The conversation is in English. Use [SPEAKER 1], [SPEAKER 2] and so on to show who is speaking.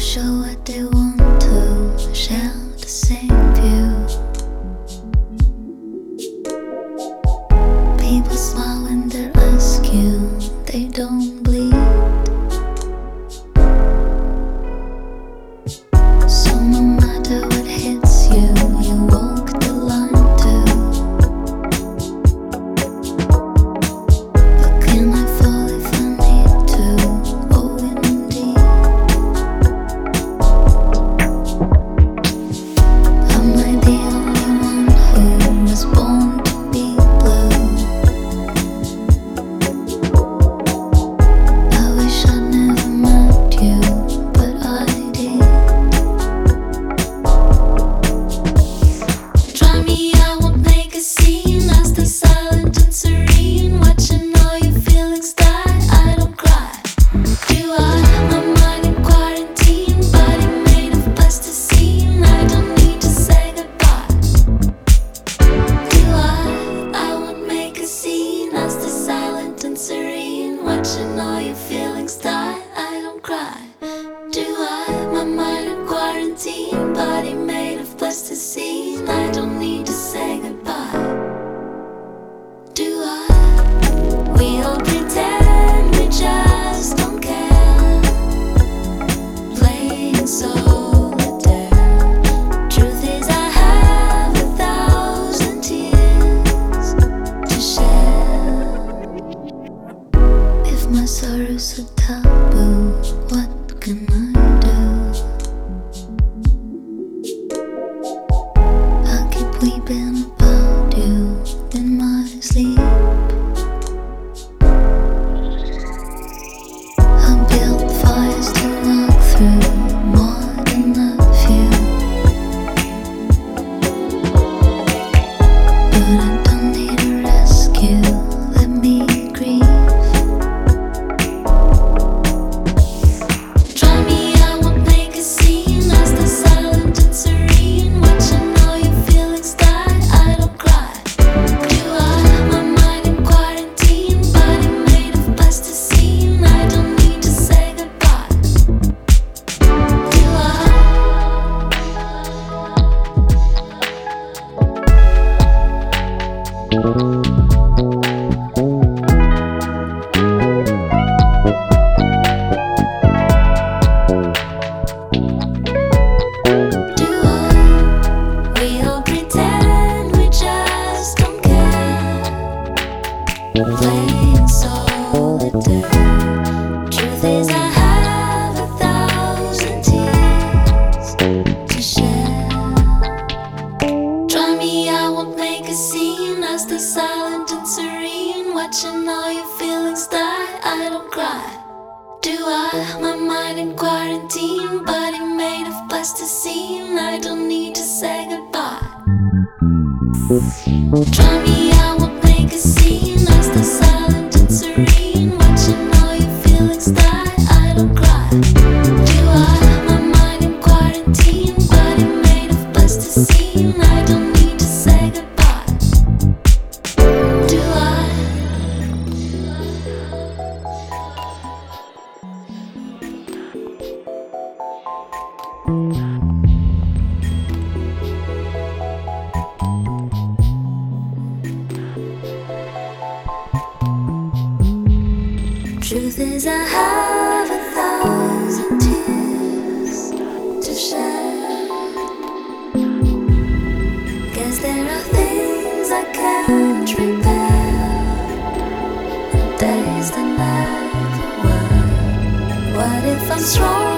[SPEAKER 1] sure what they want to share the same view. People smile when they ask you, they don't bleed. So no matter what hits you, you walk the line too. But can I fall if I need to? Oh indeed. Am I the only one who was born to be blue? I wish I'd never met you, but I did. Try me, I won't make a scene. I stay silent and serene, watching all your feelings die. I don't cry. Do I? My mind in quarantine, body made of plasticine. I don't need to say goodbye. Do I won't make a scene. I stay silent and serene, watching all your feelings die. I don't cry. Do I? My mind in quarantine, body made of plasticine. I don't need to say goodbye. Do I? We all pretend we just don't care, playing solitaire. Truth is I have 1,000 tears to share. If my sorrow's a taboo, what can I do? I keep weeping about you in my sleep. I built fires to walk through, more than a few. But I don't need a rescue, let me grieve. Try me, I won't make a scene. I stay silent and serene, watching all your feelings die. I don't cry. Do I? My mind in quarantine, body made of plasticine. I don't need to say goodbye. Do we all pretend we just don't care, playing solitaire. Truth is I have 1,000 tears to share. Try me, I won't make a scene. I stay silent and serene, watching all your feelings die. I don't cry. Do I? My mind in quarantine, body made of plasticine. I don't need to say goodbye. Try me, I won't make a scene. I stay silent and serene, watching all your feelings die. I don't cry. Do I? My mind in quarantine, body made of plasticine. I don't need to say goodbye. Do I? Truth is I have 1,000 tears to share. Guess there are things I can't repair, and days that never were. What if I'm strong